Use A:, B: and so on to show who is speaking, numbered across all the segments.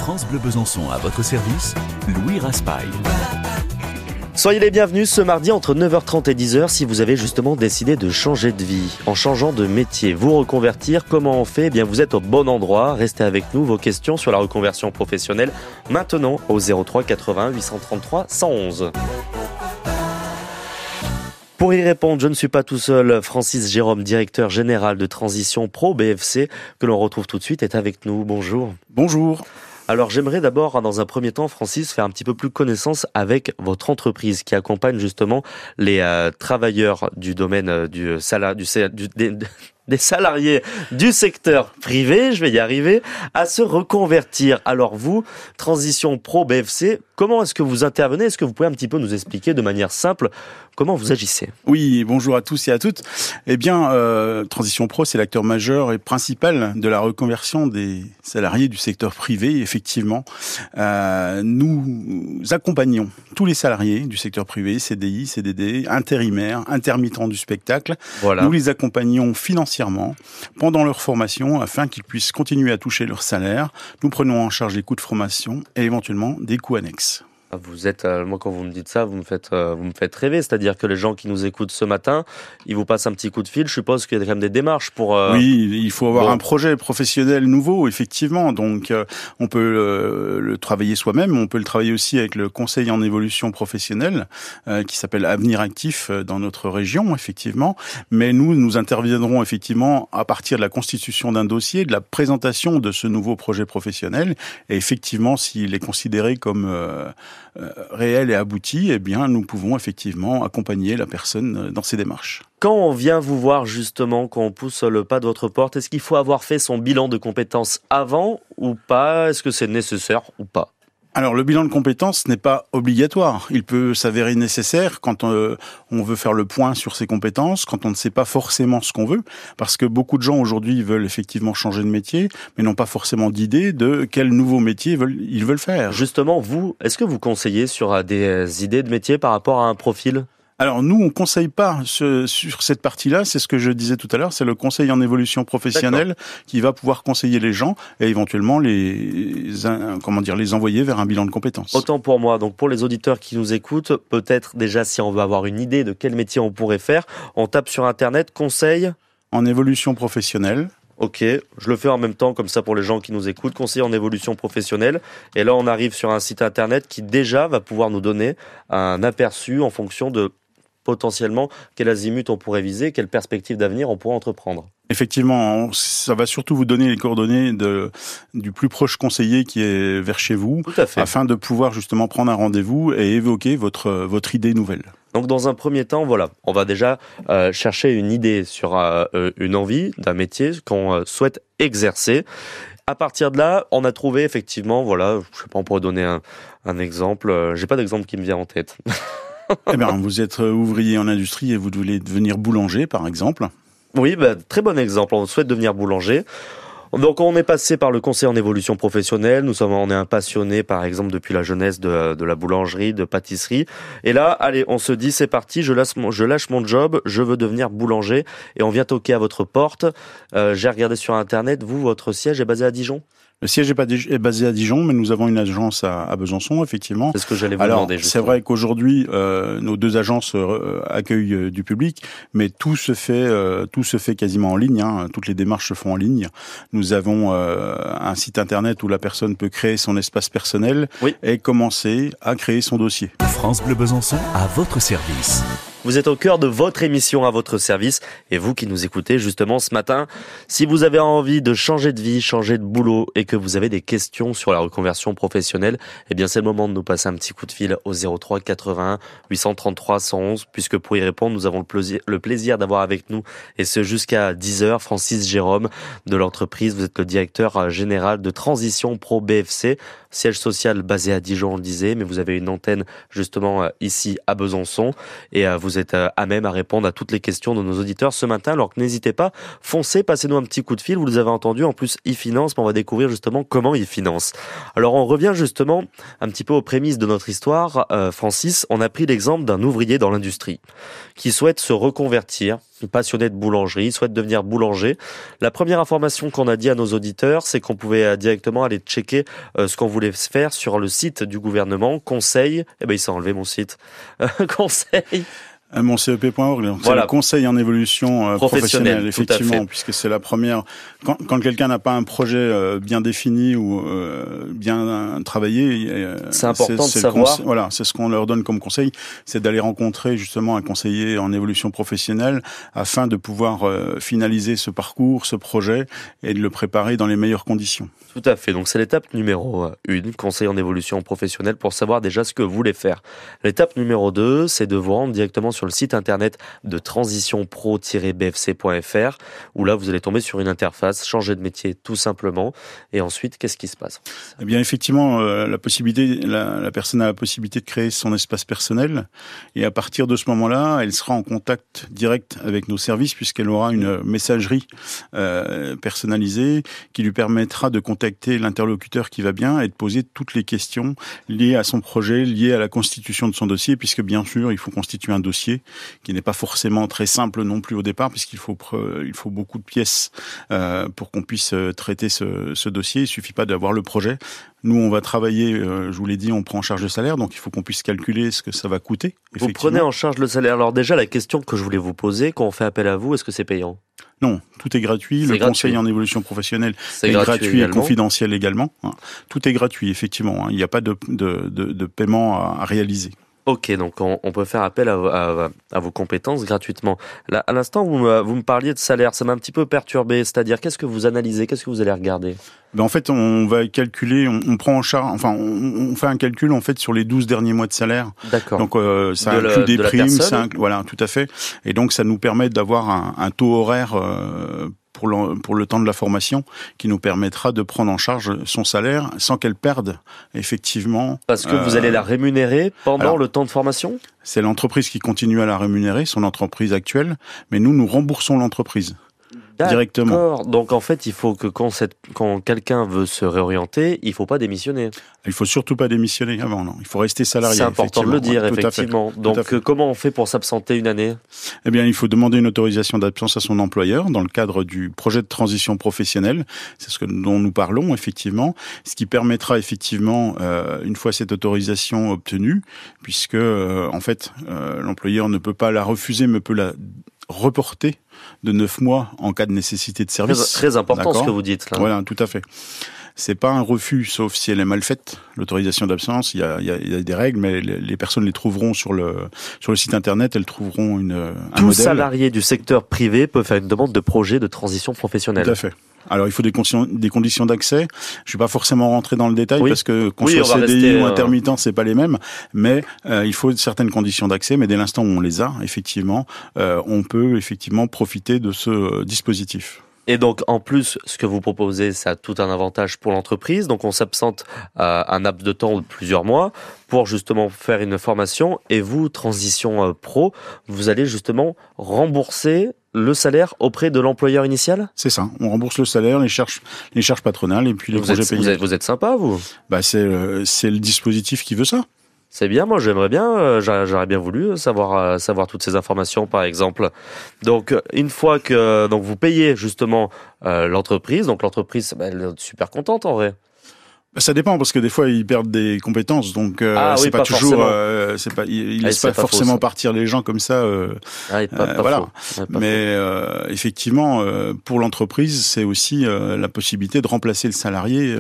A: France Bleu Besançon à votre service, Louis Raspail.
B: Soyez les bienvenus ce mardi entre 9h30 et 10h si vous avez justement décidé de changer de vie. En changeant de métier, vous reconvertir, comment on fait ? Eh bien, vous êtes au bon endroit. Restez avec nous, vos questions sur la reconversion professionnelle maintenant au 03 81 833 111. Pour y répondre, je ne suis pas tout seul. Francis Jérôme, directeur général de Transition Pro BFC, que l'on retrouve tout de suite, est avec nous. Bonjour.
C: Bonjour.
B: Alors j'aimerais d'abord, dans un premier temps, Francis, faire un petit peu plus connaissance avec votre entreprise qui accompagne justement les travailleurs du domaine des salariés du secteur privé, je vais y arriver, à se reconvertir. Alors vous, Transition Pro BFC, comment est-ce que vous intervenez ? Est-ce que vous pouvez un petit peu nous expliquer de manière simple comment vous agissez ?
C: Oui, bonjour à tous et à toutes. Eh bien, Transition Pro, c'est l'acteur majeur et principal de la reconversion des salariés du secteur privé. Effectivement, nous accompagnons tous les salariés du secteur privé, CDI, CDD, intérimaires, intermittents du spectacle.
B: Voilà.
C: Nous les accompagnons financièrement pendant leur formation afin qu'ils puissent continuer à toucher leur salaire. Nous prenons en charge les coûts de formation et éventuellement des coûts annexes.
B: Vous êtes, moi quand vous me dites ça, vous me faites rêver. C'est-à-dire que les gens qui nous écoutent ce matin, ils vous passent un petit coup de fil. Je suppose qu'il y a quand même des démarches pour.
C: Oui, il faut avoir un projet professionnel nouveau, effectivement. Donc, on peut le travailler soi-même. On peut le travailler aussi avec le conseil en évolution professionnelle, qui s'appelle Avenir Actif dans notre région, effectivement. Mais nous interviendrons effectivement à partir de la constitution d'un dossier, de la présentation de ce nouveau projet professionnel. Et effectivement, s'il est considéré comme réel et abouti, eh bien, nous pouvons effectivement accompagner la personne dans ses démarches.
B: Quand on vient vous voir justement, quand on pousse le pas de votre porte, est-ce qu'il faut avoir fait son bilan de compétences avant ou pas ? Est-ce que c'est nécessaire ou pas ?
C: Alors, le bilan de compétences n'est pas obligatoire. Il peut s'avérer nécessaire quand on veut faire le point sur ses compétences, quand on ne sait pas forcément ce qu'on veut, parce que beaucoup de gens aujourd'hui veulent effectivement changer de métier, mais n'ont pas forcément d'idée de quel nouveau métier ils veulent faire.
B: Justement, vous, est-ce que vous conseillez sur des idées de métier par rapport à un profil ?
C: Alors nous, on conseille pas sur cette partie-là, c'est ce que je disais tout à l'heure, c'est le conseil en évolution professionnelle qui va pouvoir conseiller les gens et éventuellement les envoyer vers un bilan de compétences.
B: Autant pour moi, donc pour les auditeurs qui nous écoutent, peut-être déjà si on veut avoir une idée de quel métier on pourrait faire, on tape sur internet conseil
C: en évolution professionnelle.
B: Ok, je le fais en même temps comme ça pour les gens qui nous écoutent, conseiller en évolution professionnelle. Et là, on arrive sur un site internet qui déjà va pouvoir nous donner un aperçu en fonction de potentiellement quel azimut on pourrait viser, quelle perspective d'avenir on pourrait entreprendre.
C: Effectivement, ça va surtout vous donner les coordonnées du plus proche conseiller qui est vers chez vous,
B: tout à fait,
C: afin de pouvoir justement prendre un rendez-vous et évoquer votre idée nouvelle.
B: Donc dans un premier temps, voilà, on va déjà chercher une idée sur une envie d'un métier qu'on souhaite exercer. À partir de là, on a trouvé effectivement, voilà, je sais pas, on pourrait donner un exemple. J'ai pas d'exemple qui me vient en tête.
C: Eh bien, vous êtes ouvrier en industrie et vous voulez devenir boulanger, par exemple.
B: Oui, très bon exemple. On souhaite devenir boulanger. Donc, on est passé par le conseil en évolution professionnelle. On est un passionné, par exemple, depuis la jeunesse de la boulangerie, de pâtisserie. Et là, allez, on se dit, c'est parti, je lâche mon job, je veux devenir boulanger. Et on vient toquer à votre porte. J'ai regardé sur Internet, votre siège est basé à Dijon ?
C: Le siège est basé à Dijon, mais nous avons une agence à Besançon, effectivement.
B: C'est ce que j'allais vous demander.
C: C'est vrai qu'aujourd'hui, nos deux agences accueillent du public, mais tout se fait quasiment en ligne. Toutes les démarches se font en ligne. Nous avons un site internet où la personne peut créer son espace personnel et commencer à créer son dossier.
A: France Bleu Besançon à votre service.
B: Vous êtes au cœur de votre émission à votre service et vous qui nous écoutez justement ce matin, si vous avez envie de changer de vie, changer de boulot et que vous avez des questions sur la reconversion professionnelle, eh bien c'est le moment de nous passer un petit coup de fil au 03 81 833 111 puisque pour y répondre, nous avons le plaisir d'avoir avec nous et ce jusqu'à 10h Francis Jérôme de l'entreprise. Vous êtes le directeur général de Transition Pro BFC, siège social basé à Dijon, on le disait, mais vous avez une antenne justement ici à Besançon et vous êtes à même à répondre à toutes les questions de nos auditeurs ce matin. Alors que n'hésitez pas, foncez, passez-nous un petit coup de fil. Vous les avez entendus, en plus e-finance, mais on va découvrir justement comment ils financent. Alors on revient justement un petit peu aux prémices de notre histoire. Francis, on a pris l'exemple d'un ouvrier dans l'industrie qui souhaite se reconvertir passionné de boulangerie, il souhaite devenir boulanger. La première information qu'on a dit à nos auditeurs, c'est qu'on pouvait directement aller checker ce qu'on voulait faire sur le site du gouvernement. Conseil, il s'est enlevé mon site. Conseil.
C: Mon CEP.org, c'est
B: voilà.
C: Le conseil en évolution professionnelle, effectivement, puisque c'est la première. Quand quelqu'un n'a pas un projet bien défini ou bien travaillé,
B: c'est important de savoir.
C: Voilà, c'est ce qu'on leur donne comme conseil, c'est d'aller rencontrer justement un conseiller en évolution professionnelle afin de pouvoir finaliser ce parcours, ce projet et de le préparer dans les meilleures conditions.
B: Tout à fait. Donc c'est l'étape numéro 1, conseil en évolution professionnelle, pour savoir déjà ce que vous voulez faire. L'étape numéro 2, c'est de vous rendre directement sur le site internet de transitionpro-bfc.fr, où là vous allez tomber sur une interface, changer de métier tout simplement. Et ensuite, qu'est-ce qui se passe?
C: Eh bien, effectivement, la personne a la possibilité de créer son espace personnel, et à partir de ce moment-là, elle sera en contact direct avec nos services, puisqu'elle aura une messagerie personnalisée qui lui permettra de contacter l'interlocuteur qui va bien et de poser toutes les questions liées à son projet, liées à la constitution de son dossier, puisque bien sûr, il faut constituer un dossier qui n'est pas forcément très simple non plus au départ, puisqu'il faut beaucoup de pièces pour qu'on puisse traiter ce dossier. Il suffit pas d'avoir le projet. Nous, on va travailler, je vous l'ai dit, on prend en charge le salaire, donc il faut qu'on puisse calculer ce que ça va coûter.
B: Vous prenez en charge le salaire. Alors déjà, la question que je voulais vous poser, quand on fait appel à vous, est-ce que c'est payant?
C: Non, tout est gratuit. Le conseil en évolution professionnelle est gratuit et confidentiel également. Tout est gratuit, effectivement. Il n'y a pas de paiement à réaliser.
B: Ok, donc on peut faire appel à vos compétences gratuitement. Là, à l'instant, vous me parliez de salaire, ça m'a un petit peu perturbé. C'est-à-dire, qu'est-ce que vous analysez, qu'est-ce que vous allez regarder?
C: En fait, on va calculer, on prend en charge, enfin, on fait un calcul en fait sur les 12 derniers mois de salaire.
B: D'accord.
C: Donc ça inclut des primes, voilà, tout à fait. Et donc ça nous permet d'avoir un taux horaire pour le temps de la formation qui nous permettra de prendre en charge son salaire sans qu'elle perde effectivement.
B: Parce que vous allez la rémunérer pendant le temps de formation? C'est
C: l'entreprise qui continue à la rémunérer, son entreprise actuelle, mais nous remboursons l'entreprise. Directement.
B: D'accord. Donc en fait, il faut que quand quelqu'un veut se réorienter, il faut pas démissionner.
C: Il faut surtout pas démissionner avant, non. Il faut rester salarié.
B: C'est important de le dire, effectivement. Donc comment on fait pour s'absenter une année?
C: Eh bien, il faut demander une autorisation d'absence à son employeur dans le cadre du projet de transition professionnelle. C'est ce dont nous parlons, effectivement. Ce qui permettra effectivement, une fois cette autorisation obtenue, puisque en fait, l'employeur ne peut pas la refuser, mais peut la reporter de 9 mois en cas de nécessité de service.
B: Très important ce que vous dites là.
C: Voilà, tout à fait. C'est pas un refus, sauf si elle est mal faite. L'autorisation d'absence, il y a des règles, mais les personnes les trouveront sur le site internet. Elles trouveront un modèle.
B: Tout salarié du secteur privé peut faire une demande de projet de transition professionnelle.
C: Tout à fait. Alors il faut des conditions d'accès. Je vais pas forcément rentrer dans le détail parce que qu'on soit CDI ou intermittent, c'est pas les mêmes. Mais il faut certaines conditions d'accès. Mais dès l'instant où on les a, effectivement, on peut effectivement profiter de ce dispositif.
B: Et donc, en plus, ce que vous proposez, ça a tout un avantage pour l'entreprise. Donc, on s'absente un laps de temps de plusieurs mois pour justement faire une formation. Et vous, Transition Pro, vous allez justement rembourser le salaire auprès de l'employeur initial?
C: C'est ça. On rembourse le salaire, les charges patronales et puis les congés payés.
B: Vous êtes sympa, vous?
C: C'est le dispositif qui veut ça.
B: C'est bien, moi j'aimerais bien, j'aurais bien voulu savoir toutes ces informations par exemple. Donc une fois que vous payez justement l'entreprise, donc l'entreprise elle est super contente en vrai.
C: Ça dépend parce que des fois ils perdent des compétences, donc c'est pas toujours, ils laissent pas forcément partir les gens comme ça. Voilà. Mais effectivement, pour l'entreprise, c'est aussi la possibilité de remplacer le salarié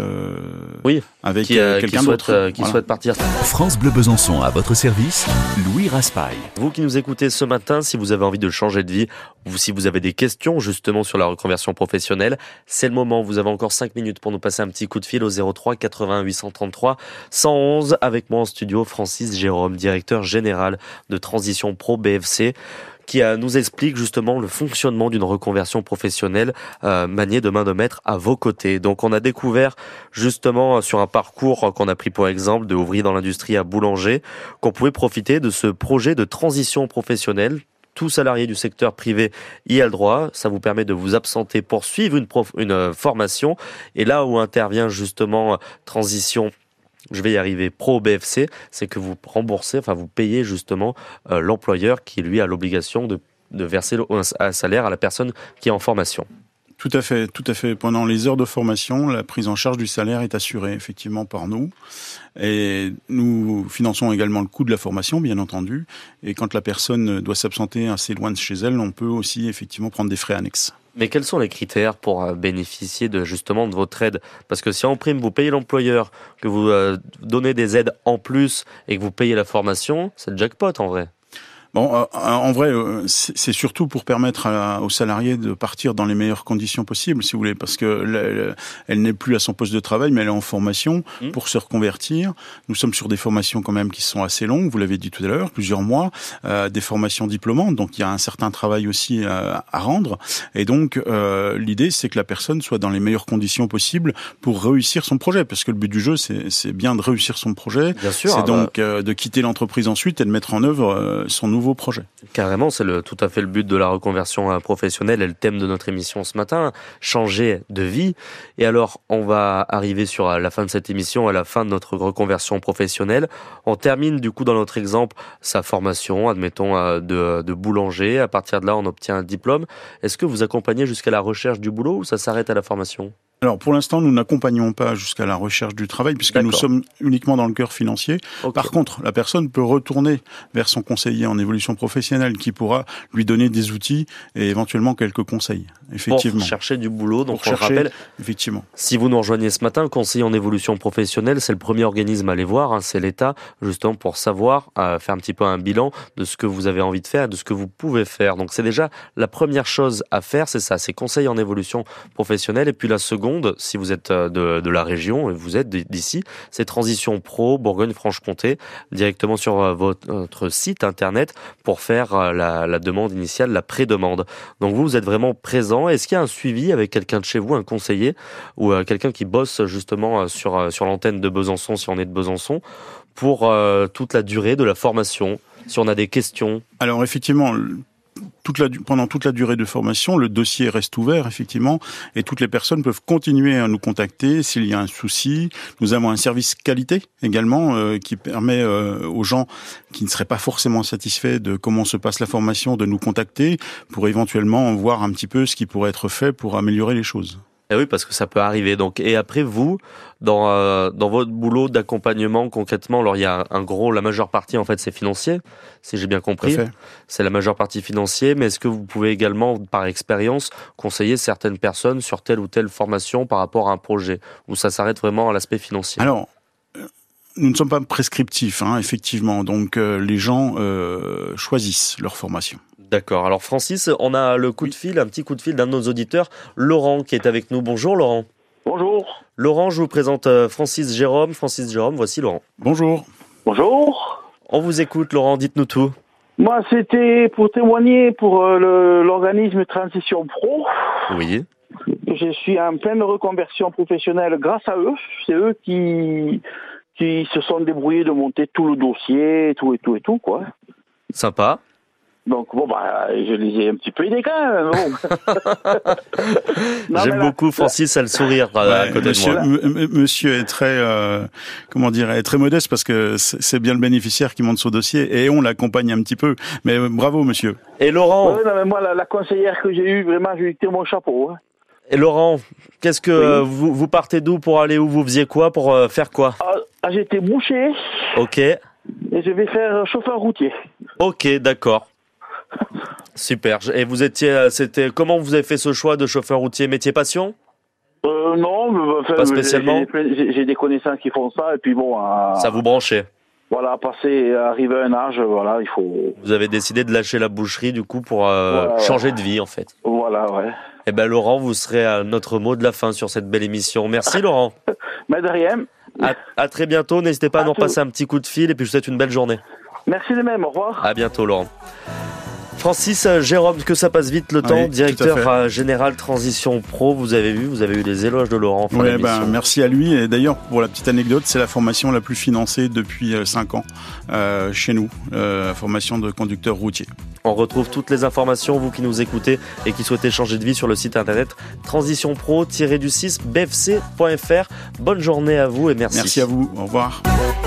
C: avec quelqu'un d'autre
B: qui souhaite partir.
A: France Bleu Besançon à votre service, Louis Raspail.
B: Vous qui nous écoutez ce matin, si vous avez envie de changer de vie ou si vous avez des questions justement sur la reconversion professionnelle, c'est le moment. Vous avez encore 5 minutes pour nous passer un petit coup de fil au 03 80 833 111. Avec moi en studio, Francis Jérôme, directeur général de Transition Pro BFC, qui nous explique justement le fonctionnement d'une reconversion professionnelle maniée de main de maître à vos côtés. Donc on a découvert justement sur un parcours qu'on a pris pour exemple de ouvrier dans l'industrie à boulanger qu'on pouvait profiter de ce projet de transition professionnelle. Tout salarié du secteur privé y a le droit. Ça vous permet de vous absenter pour suivre une formation. Et là où intervient justement Transition, je vais y arriver, Pro BFC, c'est que vous remboursez, vous payez justement l'employeur qui lui a l'obligation de de verser un salaire à la personne qui est en formation.
C: Tout à fait, tout à fait. Pendant les heures de formation, la prise en charge du salaire est assurée effectivement par nous. Et nous finançons également le coût de la formation, bien entendu. Et quand la personne doit s'absenter assez loin de chez elle, on peut aussi effectivement prendre des frais annexes.
B: Mais quels sont les critères pour bénéficier de votre aide? Parce que si en prime vous payez l'employeur, que vous donnez des aides en plus et que vous payez la formation, c'est le jackpot en vrai.
C: Bon, en vrai, c'est surtout pour permettre aux salariés de partir dans les meilleures conditions possibles, si vous voulez, parce que elle n'est plus à son poste de travail, mais elle est en formation pour se reconvertir. Nous sommes sur des formations quand même qui sont assez longues, vous l'avez dit tout à l'heure, plusieurs mois, des formations diplômantes, donc il y a un certain travail aussi à rendre. Et donc, l'idée, c'est que la personne soit dans les meilleures conditions possibles pour réussir son projet, parce que le but du jeu, c'est bien de réussir son projet.
B: Bien sûr,
C: c'est donc de quitter l'entreprise ensuite et de mettre en œuvre son nouveau projet.
B: Carrément, c'est tout à fait le but de la reconversion professionnelle et le thème de notre émission ce matin, changer de vie. Et alors, on va arriver sur la fin de cette émission, à la fin de notre reconversion professionnelle. On termine du coup dans notre exemple sa formation, admettons de boulanger. À partir de là, on obtient un diplôme. Est-ce que vous accompagnez jusqu'à la recherche du boulot ou ça s'arrête à la formation ?
C: Alors pour l'instant, nous n'accompagnons pas jusqu'à la recherche du travail puisque nous sommes uniquement dans le cœur financier. Okay. Par contre, la personne peut retourner vers son conseiller en évolution professionnelle qui pourra lui donner des outils et éventuellement quelques conseils. Effectivement.
B: Pour chercher du boulot, donc
C: on le rappelle. Effectivement.
B: Si vous nous rejoignez ce matin, conseiller en évolution professionnelle, c'est le premier organisme à aller voir, c'est l'État, justement pour savoir, faire un petit peu un bilan de ce que vous avez envie de faire, de ce que vous pouvez faire. Donc c'est déjà la première chose à faire, c'est ça, c'est conseiller en évolution professionnelle. Et puis la seconde, si vous êtes de la région, et vous êtes d'ici, c'est Transition Pro Bourgogne-Franche-Comté, directement sur votre site internet pour faire la demande initiale, la pré-demande. Donc vous êtes vraiment présent. Est-ce qu'il y a un suivi avec quelqu'un de chez vous, un conseiller ou quelqu'un qui bosse justement sur l'antenne de Besançon, si on est de Besançon, pour toute la durée de la formation, si on a des questions?
C: Alors effectivement, pendant toute la durée de formation, le dossier reste ouvert, effectivement, et toutes les personnes peuvent continuer à nous contacter s'il y a un souci. Nous avons un service qualité également qui permet aux gens qui ne seraient pas forcément satisfaits de comment se passe la formation de nous contacter pour éventuellement voir un petit peu ce qui pourrait être fait pour améliorer les choses.
B: Et oui, parce que ça peut arriver. Donc, et après, vous, dans votre boulot d'accompagnement, concrètement, alors il y a la majeure partie, en fait, c'est financier, si j'ai bien compris. C'est la majeure partie financier, mais est-ce que vous pouvez également, par expérience, conseiller certaines personnes sur telle ou telle formation par rapport à un projet, où ça s'arrête vraiment à l'aspect financier?
C: Alors, nous ne sommes pas prescriptifs, effectivement. Donc, les gens choisissent leur formation.
B: D'accord. Alors Francis, on a un petit coup de fil d'un de nos auditeurs, Laurent, qui est avec nous. Bonjour Laurent.
D: Bonjour.
B: Laurent, je vous présente Francis Jérôme. Francis Jérôme, voici Laurent.
C: Bonjour.
D: Bonjour.
B: On vous écoute Laurent, dites-nous tout.
D: Moi, c'était pour témoigner pour l'organisme Transition Pro.
B: Oui.
D: Je suis en pleine reconversion professionnelle grâce à eux. C'est eux qui se sont débrouillés de monter tout le dossier, tout, quoi.
B: Sympa.
D: Donc, je les ai un petit peu aidés quand même. Bon.
B: J'aime beaucoup Francis, à le sourire à côté de moi.
C: Monsieur est très, est très modeste parce que c'est bien le bénéficiaire qui monte son dossier et on l'accompagne un petit peu. Mais bravo, monsieur.
B: Et Laurent.
D: Ouais, non, mais moi, la conseillère que j'ai eue, vraiment, je lui tire mon chapeau.
B: Et Laurent, qu'est-ce que vous partez d'où pour aller où? Vous faisiez quoi pour faire quoi?
D: J'étais boucher.
B: Ok.
D: Et je vais faire chauffeur routier.
B: Ok, d'accord. Super. Et comment vous avez fait ce choix de chauffeur routier? Métier passion?
D: Non,
B: pas spécialement.
D: J'ai des connaissances qui font ça et puis bon.
B: Ça vous branchait? Voilà,
D: arriver à un âge, il faut.
B: Vous avez décidé de lâcher la boucherie du coup pour changer de vie en fait.
D: Voilà, ouais.
B: Eh ben Laurent, vous serez à notre mot de la fin sur cette belle émission. Merci Laurent.
D: Mais de rien.
B: À très bientôt. N'hésitez pas à nous repasser un petit coup de fil et puis je vous souhaite une belle journée.
D: Merci de même. Au revoir.
B: À bientôt Laurent. Francis Jérôme, que ça passe vite le temps, directeur général Transition Pro, vous avez eu les éloges de Laurent.
C: Merci à lui. Et d'ailleurs, pour la petite anecdote, c'est la formation la plus financée depuis 5 ans chez nous, la formation de conducteur routier.
B: On retrouve toutes les informations, vous qui nous écoutez et qui souhaitez changer de vie sur le site internet transitionpro-bfc.fr. Bonne journée à vous et merci.
C: Merci à vous, au revoir.